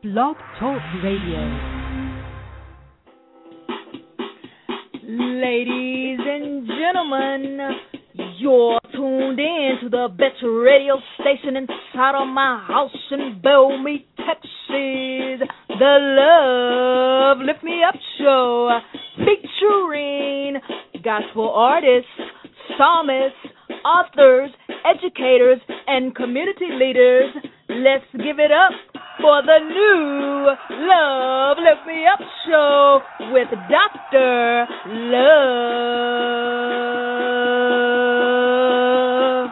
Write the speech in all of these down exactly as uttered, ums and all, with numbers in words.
Blog Talk Radio. Ladies and gentlemen, you're tuned in to the best radio station inside of my house in Bellmead, Texas, the Love Lift Me Up Show, featuring gospel artists, psalmists, authors, educators, and community leaders. Let's give it up for the new Love Lift Me Up Show with Doctor Love.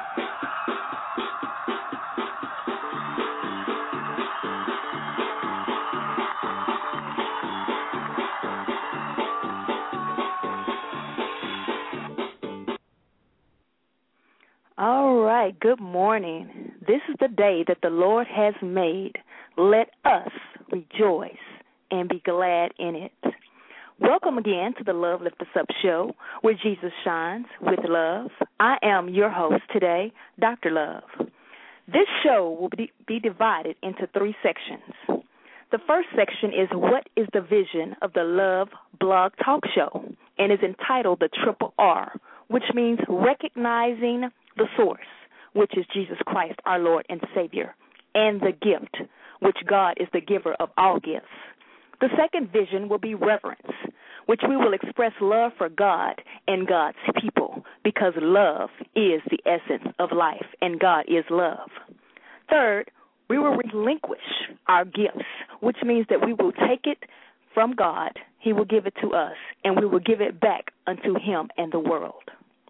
All right, good morning. This is the day that the Lord has made. Let us rejoice and be glad in it. Welcome again to the Love Lift Us Up Show, where Jesus shines with love. I am your host today, Doctor Love. This show will be, be divided into three sections. The first section is what is the vision of the Love Blog Talk Show, and is entitled the Triple R, which means recognizing the source, which is Jesus Christ, our Lord and Savior, and the gift, which God is the giver of all gifts. The second vision will be reverence, which we will express love for God and God's people, because love is the essence of life, and God is love. Third, we will relinquish our gifts, which means that we will take it from God, He will give it to us, and we will give it back unto Him and the world.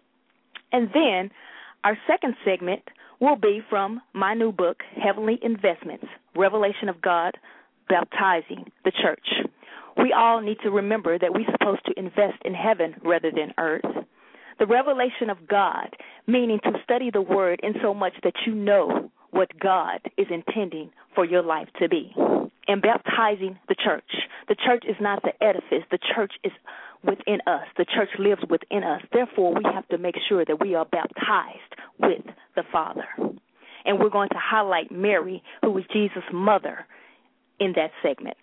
And then our second segment will be from my new book, Heavenly Investments, Revelation of God, Baptizing the Church. We all need to remember that we're supposed to invest in heaven rather than earth. The revelation of God, meaning to study the Word in so much that you know what God is intending for your life to be. And baptizing the church. The church is not the edifice. The church is within us. The church lives within us. Therefore, we have to make sure that we are baptized with the Father. And we're going to highlight Mary, who is Jesus' mother, in that segment.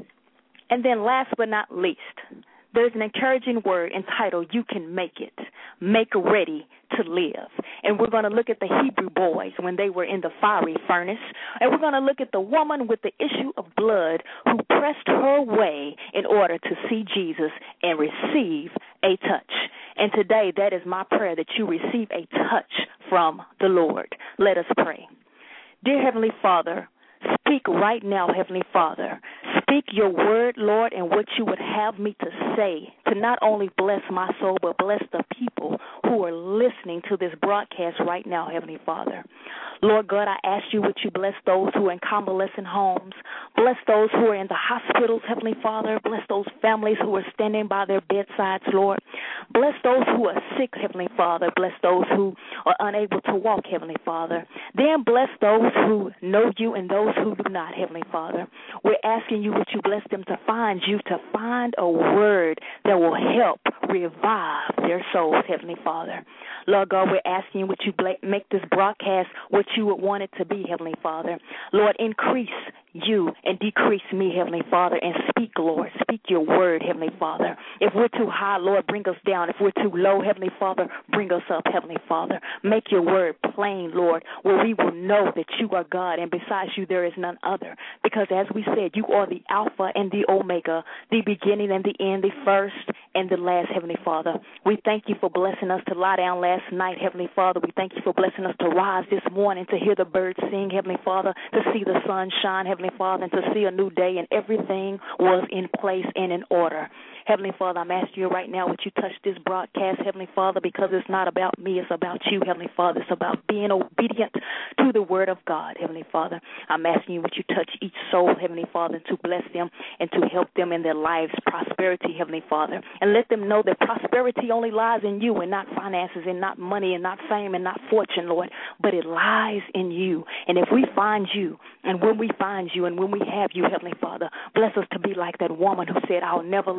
And then last but not least, there's an encouraging word entitled, You Can Make It. Make ready to live. And we're going to look at the Hebrew boys when they were in the fiery furnace. And we're going to look at the woman with the issue of blood who pressed her way in order to see Jesus and receive a touch. And today, that is my prayer, that you receive a touch from the Lord. Let us pray. Dear Heavenly Father, speak right now, Heavenly Father. Speak your word, Lord, and what you would have me to say to not only bless my soul, but bless the people who are listening to this broadcast right now, Heavenly Father. Lord God, I ask you would you bless those who are in convalescent homes, bless those who are in the hospitals, Heavenly Father, bless those families who are standing by their bedsides, Lord. Bless those who are sick, Heavenly Father. Bless those who are unable to walk, Heavenly Father. Then bless those who know you and those who do not, Heavenly Father. We're asking you would you bless them to find you, to find a word that will help revive their souls, Heavenly Father. Lord God, we're asking you would you make this broadcast what you would want it to be, Heavenly Father. Lord, increase you and decrease me, Heavenly Father, and speak, Lord. Speak your word, Heavenly Father. If we're too high, Lord, bring us down. If we're too low, Heavenly Father, bring us up, Heavenly Father. Make your word plain, Lord, where we will know that you are God, and besides you there is none other. Because as we said, you are the Alpha and the Omega, the beginning and the end, the first and the last, Heavenly Father. We thank you for blessing us to lie down last night, Heavenly Father. We thank you for blessing us to rise this morning, to hear the birds sing, Heavenly Father, to see the sun shine, Heavenly Father, and to see a new day, and everything was in place and in order. Heavenly Father, I'm asking you right now, would you touch this broadcast, Heavenly Father, because it's not about me, it's about you, Heavenly Father. It's about being obedient to the word of God, Heavenly Father. I'm asking you, would you touch each soul, Heavenly Father, to bless them and to help them in their lives, prosperity, Heavenly Father, and let them know that prosperity only lies in you and not finances and not money and not fame and not fortune, Lord, but it lies in you. And if we find you, and when we find you, and when we have you, Heavenly Father, bless us to be like that woman who said, I'll never let you go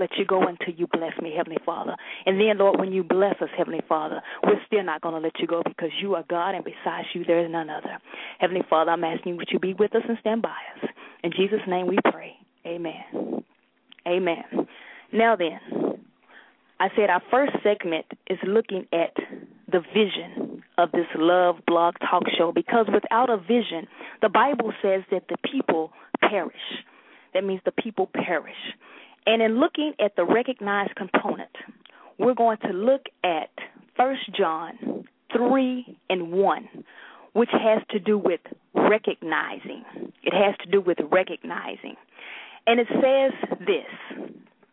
go until you bless me, Heavenly Father. And then, Lord, when you bless us, Heavenly Father, we're still not going to let you go because you are God, and besides you, there is none other. Heavenly Father, I'm asking you that you be with us and stand by us. In Jesus' name we pray. Amen. Amen. Now then, I said our first segment is looking at the vision of this Love Blog Talk Show, because without a vision, the Bible says that the people perish. That means the people perish. And in looking at the recognized component, we're going to look at First John three and one, which has to do with recognizing. It has to do with recognizing. And it says this.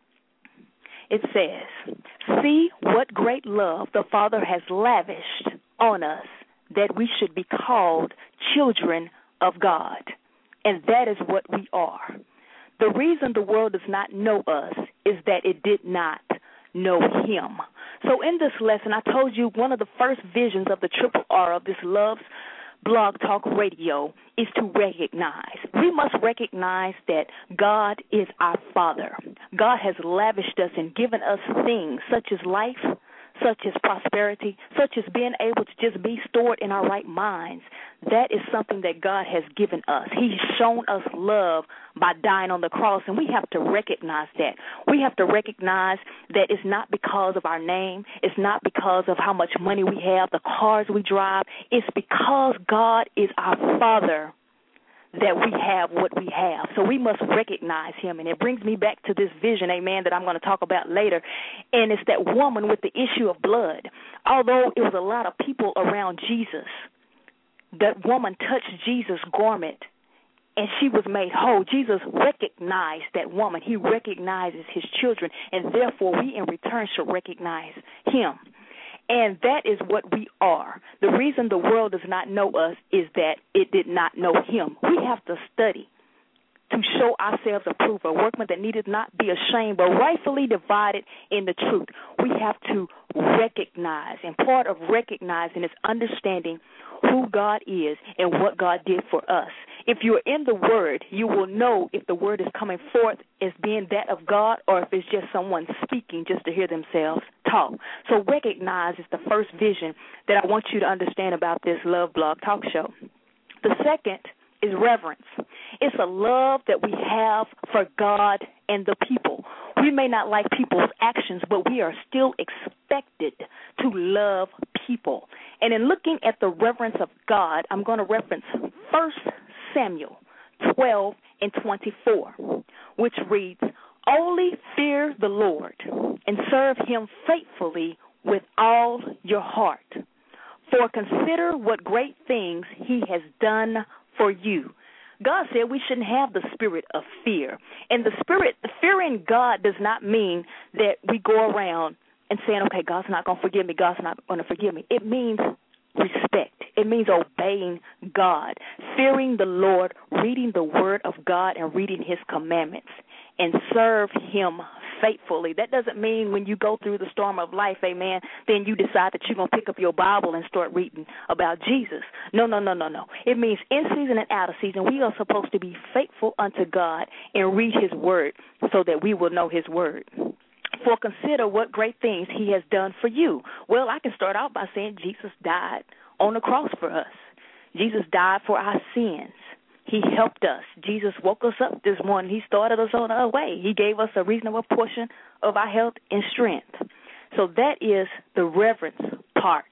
It says, see what great love the Father has lavished on us, that we should be called children of God. And that is what we are. The reason the world does not know us is that it did not know him. So in this lesson, I told you one of the first visions of the triple R of this Love's Blog Talk Radio is to recognize. We must recognize that God is our Father. God has lavished us and given us things such as life, such as prosperity, such as being able to just be stored in our right minds. That is something that God has given us. He's shown us love by dying on the cross, and we have to recognize that. We have to recognize that it's not because of our name. It's not because of how much money we have, the cars we drive. It's because God is our Father that we have what we have. So we must recognize him. And it brings me back to this vision, amen, that I'm going to talk about later. And it's that woman with the issue of blood. Although it was a lot of people around Jesus, that woman touched Jesus' garment and she was made whole. Jesus recognized that woman. He recognizes his children, and therefore we in return should recognize him. And that is what we are. The reason the world does not know us is that it did not know him. We have to study to show ourselves approved, a workman that needeth not be ashamed, but rightfully divided in the truth. We have to recognize, and part of recognizing is understanding who God is and what God did for us. If you're in the Word, you will know if the Word is coming forth as being that of God or if it's just someone speaking just to hear themselves talk. So recognize is the first vision that I want you to understand about this Love Blog Talk Show. The second is reverence. It's a love that we have for God and the people. We may not like people's actions, but we are still expected to love people. And in looking at the reverence of God, I'm going to reference First Samuel twelve and twenty-four, which reads, only fear the Lord and serve him faithfully with all your heart. For consider what great things he has done for you. God said we shouldn't have the spirit of fear. And the spirit, fearing God does not mean that we go around and saying, okay, God's not going to forgive me, God's not going to forgive me. It means respect. It means obeying God, fearing the Lord, reading the word of God and reading his commandments, and serve him faithfully. That doesn't mean when you go through the storm of life, amen, then you decide that you're going to pick up your Bible and start reading about Jesus. No, no, no, no, no. It means in season and out of season, we are supposed to be faithful unto God and read his word so that we will know his word. For consider what great things he has done for you. Well, I can start out by saying Jesus died on the cross for us. Jesus died for our sins. He helped us. Jesus woke us up this morning. He started us on our way. He gave us a reasonable portion of our health and strength. So that is the reverence part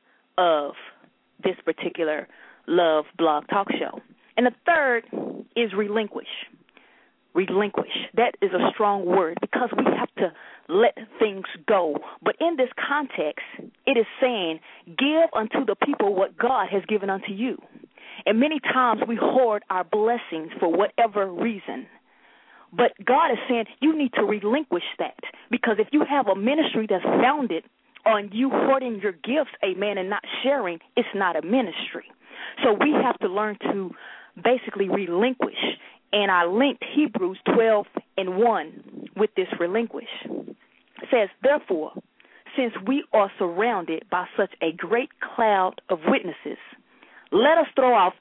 of this particular Love Blog Talk Show. And the third is relinquish. Relinquish. That is a strong word because we have to let things go. But in this context, it is saying, give unto the people what God has given unto you. And many times we hoard our blessings for whatever reason. But God is saying you need to relinquish that, because if you have a ministry that's founded on you hoarding your gifts, amen, and not sharing, it's not a ministry. So we have to learn to basically relinquish. And I linked Hebrews twelve and one with this relinquish. It says, therefore, since we are surrounded by such a great cloud of witnesses, let us throw off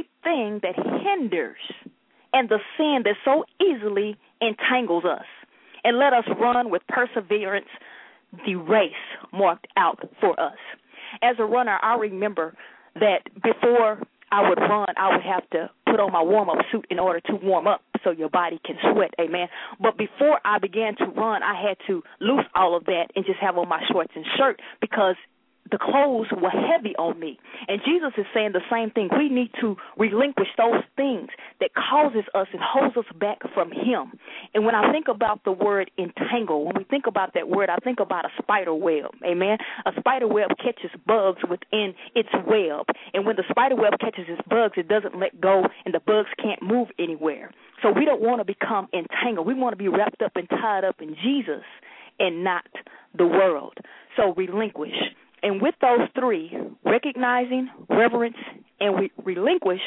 everything that hinders and the sin that so easily entangles us. and let us run with perseverance the race marked out for us. As a runner, I remember that before I would run, I would have to put on my warm-up suit in order to warm up so your body can sweat, amen. But before I began to run, I had to loose all of that and just have on my shorts and shirt because the clothes were heavy on me. And Jesus is saying the same thing. We need to relinquish those things that causes us and holds us back from him. And when I think about the word entangle, when we think about that word, I think about a spider web, amen? A spider web catches bugs within its web. And when the spider web catches its bugs, it doesn't let go, and the bugs can't move anywhere. So we don't want to become entangled. We want to be wrapped up and tied up in Jesus and not the world. So relinquish. And with those three, recognizing, reverence, and we relinquish,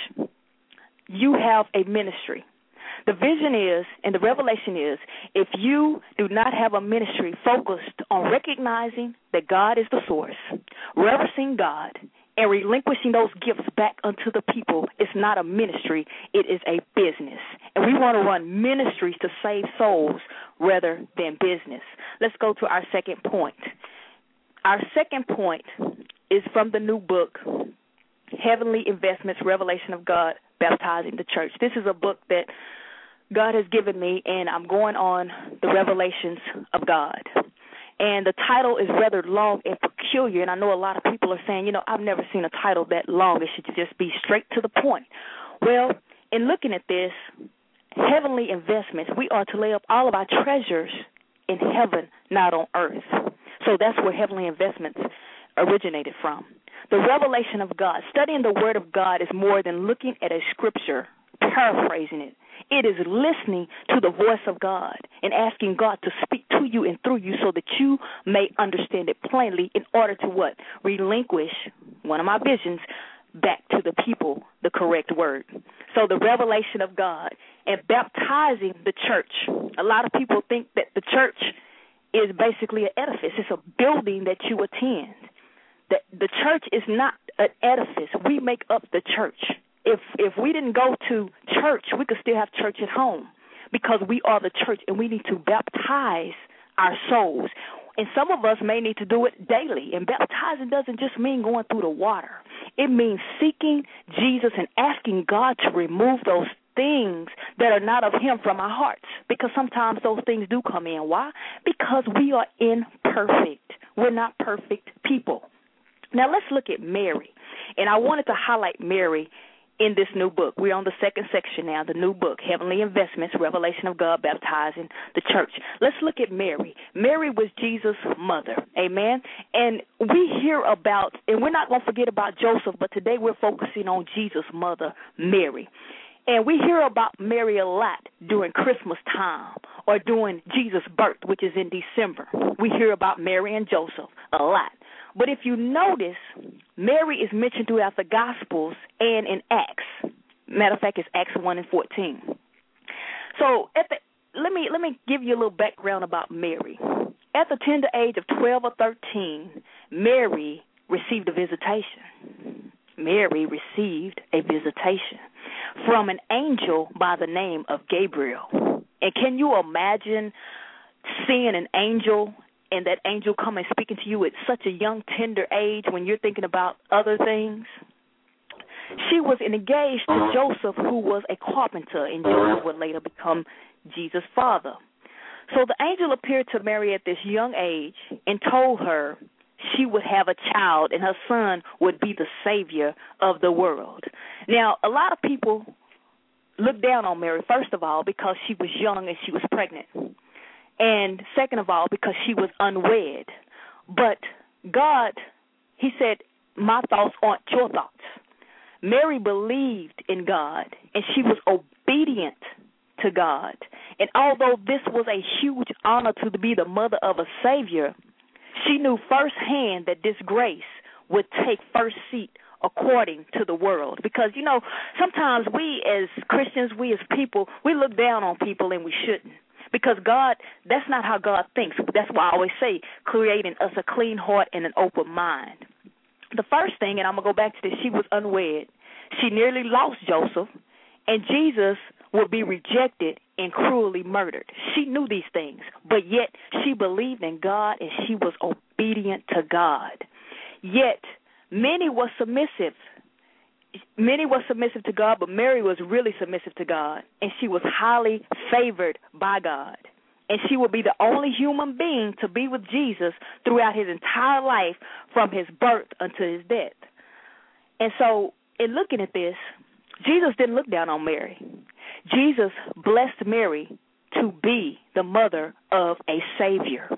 you have a ministry. The vision is, and the revelation is, if you do not have a ministry focused on recognizing that God is the source, reverencing God, and relinquishing those gifts back unto the people, it's not a ministry, it is a business. And we want to run ministries to save souls rather than business. Let's go to our second point. Our second point is from the new book, Heavenly Investments, Revelation of God, Baptizing the Church. This is a book that God has given me, and I'm going on the revelations of God. And the title is rather long and peculiar, and I know a lot of people are saying, you know, I've never seen a title that long. It should just be straight to the point. Well, in looking at this, Heavenly Investments, we are to lay up all of our treasures in heaven, not on earth. So that's where Heavenly Investments originated from. The revelation of God. Studying the Word of God is more than looking at a scripture, paraphrasing it. It is listening to the voice of God and asking God to speak to you and through you so that you may understand it plainly in order to what? Relinquish, one of my visions, back to the people the correct word. So the revelation of God and baptizing the church. A lot of people think that the church is basically an edifice. It's a building that you attend. The, the church is not an edifice. We make up the church. If if we didn't go to church, we could still have church at home because we are the church, and we need to baptize our souls. And some of us may need to do it daily. And baptizing doesn't just mean going through the water. It means seeking Jesus and asking God to remove those things that are not of him from our hearts, because sometimes those things do come in. Why? Because we are imperfect. We're not perfect people. Now let's look at Mary, and I wanted to highlight Mary in this new book. We're on the second section now, the new book, Heavenly Investments, Revelation of God, Baptizing the Church. Let's look at Mary. Mary was Jesus' mother, amen? And we hear about, and we're not going to forget about Joseph, but today we're focusing on Jesus' mother, Mary. And we hear about Mary a lot during Christmas time or during Jesus' birth, which is in December. We hear about Mary and Joseph a lot. But if you notice, Mary is mentioned throughout the Gospels and in Acts. Matter of fact, it's Acts one and fourteen. So at the, let me let me give you a little background about Mary. At the tender age of twelve or thirteen, Mary received a visitation. Mary received a visitation from an angel by the name of Gabriel. And can you imagine seeing an angel and that angel come and speaking to you at such a young, tender age when you're thinking about other things? She was engaged to Joseph, who was a carpenter, and Joseph would later become Jesus' father. So the angel appeared to Mary at this young age and told her she would have a child and her son would be the savior of the world. Now, a lot of people look down on Mary, first of all, because she was young and she was pregnant. And second of all, because she was unwed. But God, he said, my thoughts aren't your thoughts. Mary believed in God, and she was obedient to God. And although this was a huge honor to be the mother of a Savior, she knew firsthand that this grace would take first seat according to the world. Because, you know, sometimes we as Christians, we as people, we look down on people and we shouldn't. Because God, that's not how God thinks. That's why I always say, creating us a clean heart and an open mind. The first thing, and I'm going to go back to this, she was unwed. She nearly lost Joseph, and Jesus would be rejected and cruelly murdered. She knew these things, but yet she believed in God and she was obedient to God. Yet many were submissive. Many were submissive to God, but Mary was really submissive to God, and she was highly favored by God. And she will be the only human being to be with Jesus throughout his entire life, from his birth until his death. And so, in looking at this, Jesus didn't look down on Mary. Jesus blessed Mary to be the mother of a Savior.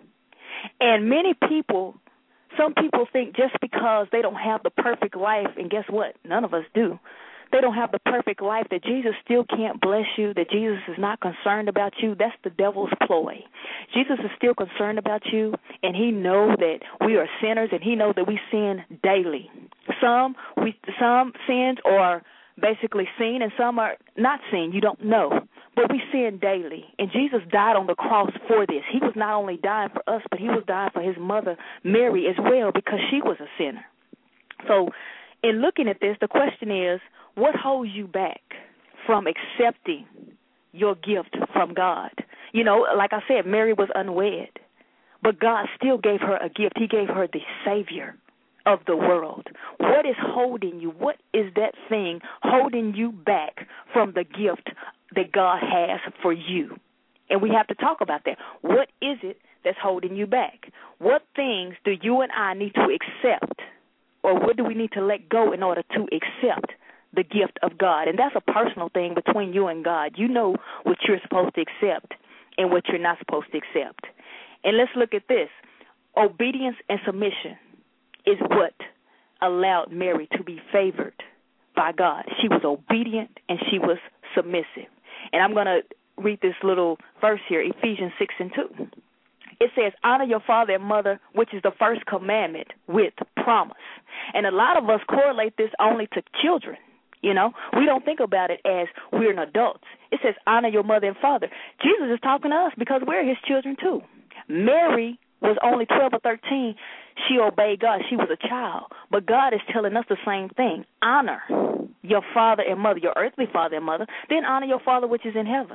And many people, some people think just because they don't have the perfect life, and guess what? None of us do. They don't have the perfect life, that Jesus still can't bless you, that Jesus is not concerned about you. That's the devil's ploy. Jesus is still concerned about you, and he knows that we are sinners, and he knows that we sin daily. Some we some sins are basically seen, and some are not seen. You don't know. But we sin daily, and Jesus died on the cross for this. He was not only dying for us, but he was dying for his mother, Mary, as well, because she was a sinner. So in looking at this, the question is, what holds you back from accepting your gift from God? You know, like I said, Mary was unwed, but God still gave her a gift. He gave her the Savior of the world. What is holding you? What is that thing holding you back from the gift that God has for you? And we have to talk about that. What is it that's holding you back? What things do you and I need to accept, or what do we need to let go in order to accept the gift of God? And that's a personal thing between you and God. You know what you're supposed to accept and what you're not supposed to accept. And let's look at this. Obedience and submission is what allowed Mary to be favored by God. She was obedient and she was submissive. And I'm going to read this little verse here, Ephesians six and two. It says, honor your father and mother, which is the first commandment, with promise. And a lot of us correlate this only to children. You know, we don't think about it as we're an adults. It says, honor your mother and father. Jesus is talking to us because we're his children too. Mary was only twelve or thirteen. She obeyed God. She was a child. But God is telling us the same thing. Honor your father and mother, your earthly father and mother. Then honor your Father which is in heaven.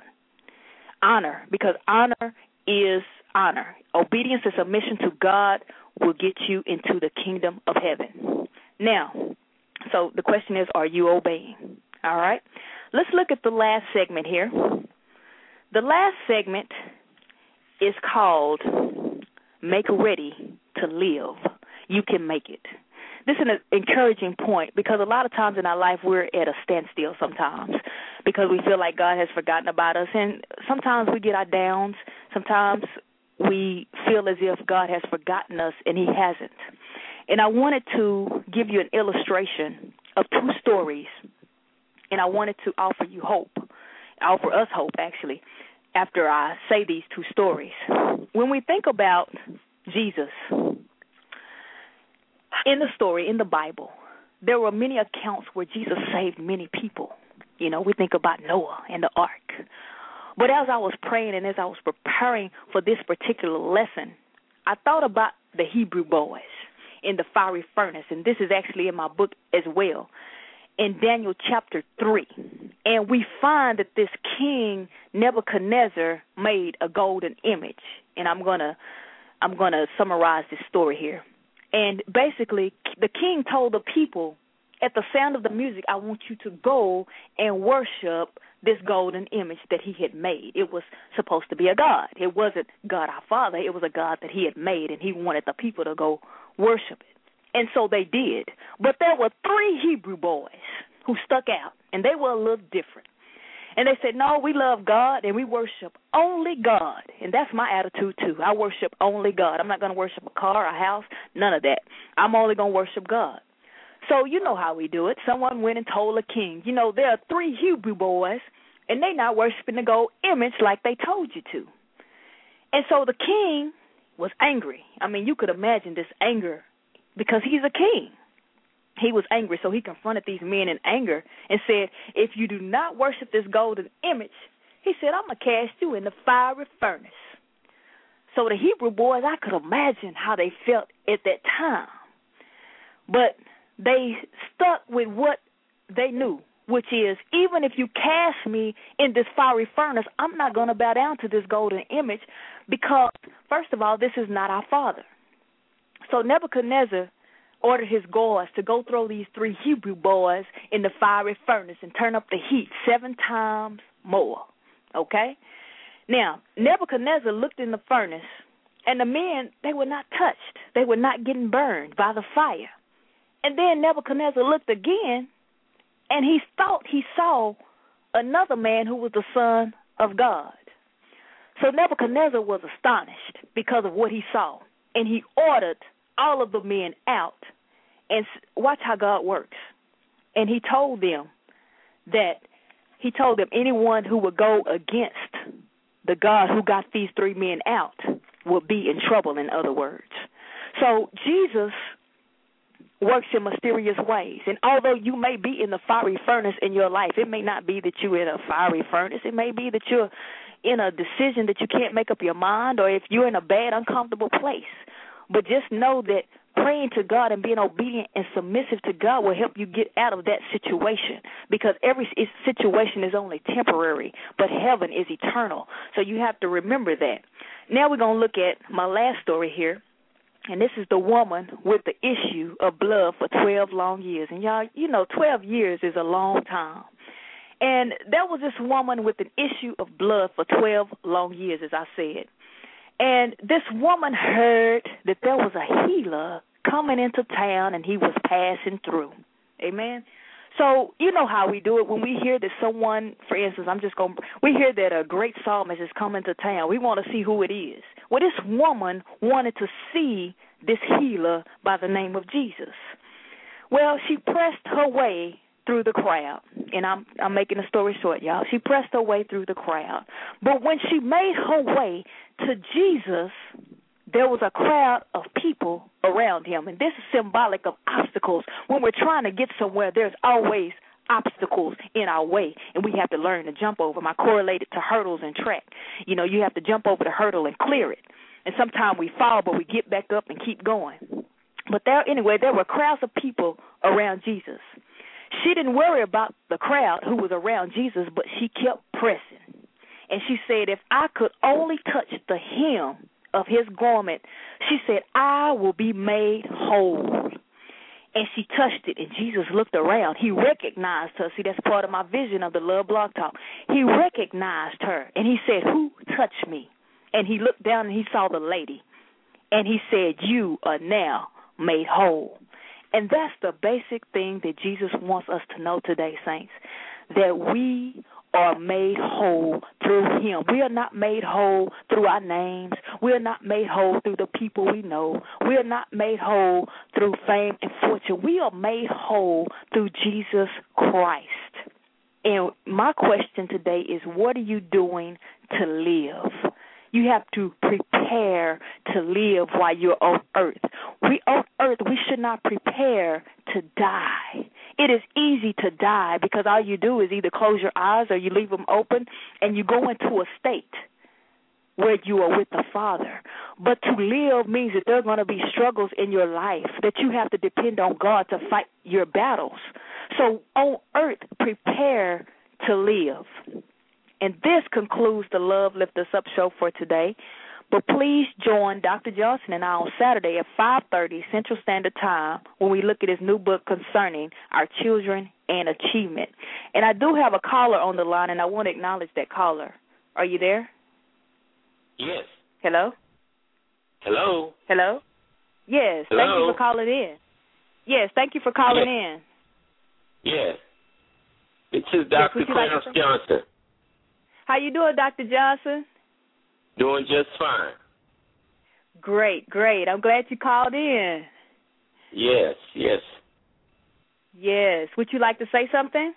Honor, because honor is honor. Obedience and submission to God will get you into the kingdom of heaven. Now, so the question is, are you obeying? All right. Let's look at the last segment here. The last segment is called Make Ready to Live. You can make it. This is an encouraging point, because a lot of times in our life we're at a standstill sometimes because we feel like God has forgotten about us. And sometimes we get our downs. Sometimes we feel as if God has forgotten us, and he hasn't. And I wanted to give you an illustration of two stories, and I wanted to offer you hope, offer us hope, actually, after I say these two stories. When we think about Jesus, in the story, in the Bible, there were many accounts where Jesus saved many people. You know, we think about Noah and the ark. But as I was praying and as I was preparing for this particular lesson, I thought about the Hebrew boys in the fiery furnace, and this is actually in my book as well, in Daniel chapter three. And we find that this king Nebuchadnezzar made a golden image, and I'm gonna I'm gonna summarize this story here. And basically, the king told the people, at the sound of the music, I want you to go and worship this golden image that he had made. It was supposed to be a god. It wasn't God our Father. It was a god that he had made, and he wanted the people to go worship it. And so they did. But there were three Hebrew boys who stuck out, and they were a little different. And they said, no, we love God, and we worship only God. And that's my attitude, too. I worship only God. I'm not going to worship a car, a house, none of that. I'm only going to worship God. So you know how we do it. Someone went and told a king, you know, there are three Hebrew boys, and they're not worshiping the gold image like they told you to. And so the king was angry. I mean, you could imagine this anger because he's a king. He was angry, so he confronted these men in anger and said, if you do not worship this golden image, he said, I'm going to cast you in the fiery furnace. So the Hebrew boys, I could imagine how they felt at that time. But they stuck with what they knew, which is, even if you cast me in this fiery furnace, I'm not going to bow down to this golden image because, first of all, this is not our Father. So Nebuchadnezzar ordered his guards to go throw these three Hebrew boys in the fiery furnace and turn up the heat seven times more, okay? Now, Nebuchadnezzar looked in the furnace, and the men, they were not touched. They were not getting burned by the fire. And then Nebuchadnezzar looked again, and he thought he saw another man who was the Son of God. So Nebuchadnezzar was astonished because of what he saw, and he ordered all of the men out. And watch how God works. And he told them that, he told them anyone who would go against the God who got these three men out would be in trouble, in other words. So Jesus works in mysterious ways. And although you may be in the fiery furnace in your life, it may not be that you're in a fiery furnace. It may be that you're in a decision that you can't make up your mind, or if you're in a bad, uncomfortable place. But just know that praying to God and being obedient and submissive to God will help you get out of that situation, because every situation is only temporary, but heaven is eternal. So you have to remember that. Now we're going to look at my last story here, and this is the woman with the issue of blood for twelve long years. And y'all, you know, twelve years is a long time. And there was this woman with an issue of blood for twelve long years, as I said. And this woman heard that there was a healer coming into town and he was passing through. Amen. So you know how we do it when we hear that someone, for instance, I'm just going to, we hear that a great psalmist is coming to town. We want to see who it is. Well, this woman wanted to see this healer by the name of Jesus. Well, she pressed her way through the crowd, and I'm I'm making the story short, y'all. She pressed her way through the crowd. But when she made her way to Jesus, there was a crowd of people around him, and this is symbolic of obstacles. When we're trying to get somewhere, there's always obstacles in our way, and we have to learn to jump over them. I correlated to hurdles and track. You know, you have to jump over the hurdle and clear it, and sometimes we fall, but we get back up and keep going. But there, anyway, there were crowds of people around Jesus. She didn't worry about the crowd who was around Jesus, but she kept pressing. And she said, if I could only touch the hem of his garment, she said, I will be made whole. And she touched it, and Jesus looked around. He recognized her. See, that's part of my vision of the Love Blog Talk. He recognized her, and he said, who touched me? And he looked down, and he saw the lady. And he said, you are now made whole. And that's the basic thing that Jesus wants us to know today, saints, that we are made whole through him. We are not made whole through our names. We are not made whole through the people we know. We are not made whole through fame and fortune. We are made whole through Jesus Christ. And my question today is, what are you doing to live? You have to prepare to live while you're on earth. We on earth, we should not prepare to die. It is easy to die because all you do is either close your eyes or you leave them open and you go into a state where you are with the Father. But to live means that there are going to be struggles in your life, that you have to depend on God to fight your battles. So on earth, prepare to live. And this concludes the Love Lift Us Up show for today. But please join Doctor Johnson and I on Saturday at five thirty Central Standard Time when we look at his new book concerning our children and achievement. And I do have a caller on the line, and I want to acknowledge that caller. Are you there? Yes. Hello? Hello? Hello? Yes. Hello? Thank you for calling in. Yes, thank you for calling yes. in. Yes. This is Doctor Yes, Clarence like Johnson. How you doing, Doctor Johnson? Doing just fine. Great, great. I'm glad you called in. Yes, yes. Yes. Would you like to say something?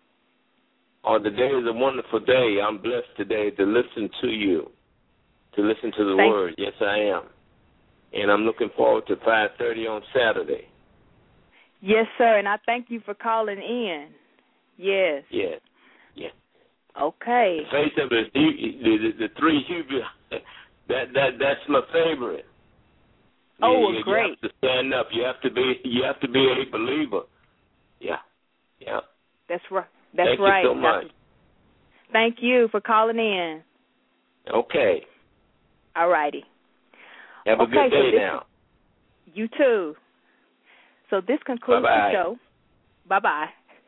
Oh, the day is a wonderful day. I'm blessed today to listen to you, to listen to the Thank word. Yes, I am. And I'm looking forward to five thirty on Saturday. Yes, sir, and I thank you for calling in. Yes. Yes, yes. Okay. The face of it, the, the, the three Hebrew, that, that, that's my favorite. Oh, you, great. You have to stand up. You have to be, you have to be a believer. Yeah, yeah. That's right. That's Thank right. you so much. Thank you for calling in. Okay. All righty. Have a okay, good day so now. You too. So this concludes Bye-bye. the show. Bye-bye.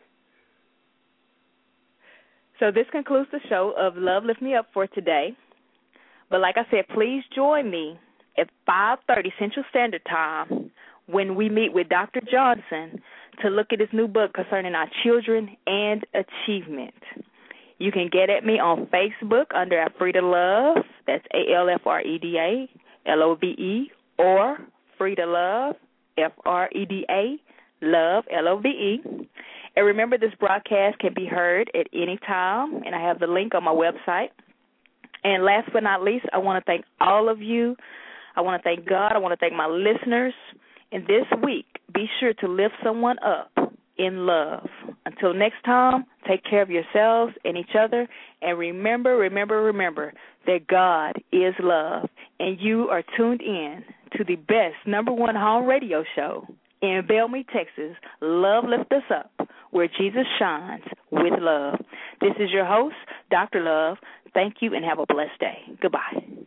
So this concludes the show of Love Lift Me Up for today. But like I said, please join me at five thirty Central Standard Time when we meet with Doctor Johnson to look at his new book concerning our children and achievement. You can get at me on Facebook under Alfreda Love. That's A L F R E D A L O V E, or Freda Love, F R E D A, Love, L O V E. And remember, this broadcast can be heard at any time, and I have the link on my website. And last but not least, I want to thank all of you. I want to thank God. I want to thank my listeners. And this week, be sure to lift someone up in love. Until next time, take care of yourselves and each other. And remember, remember, remember that God is love. And you are tuned in to the best number one home radio show in Bellmead, Texas, Love Lift Us Up, where Jesus shines with love. This is your host, Doctor Love. Thank you and have a blessed day. Goodbye.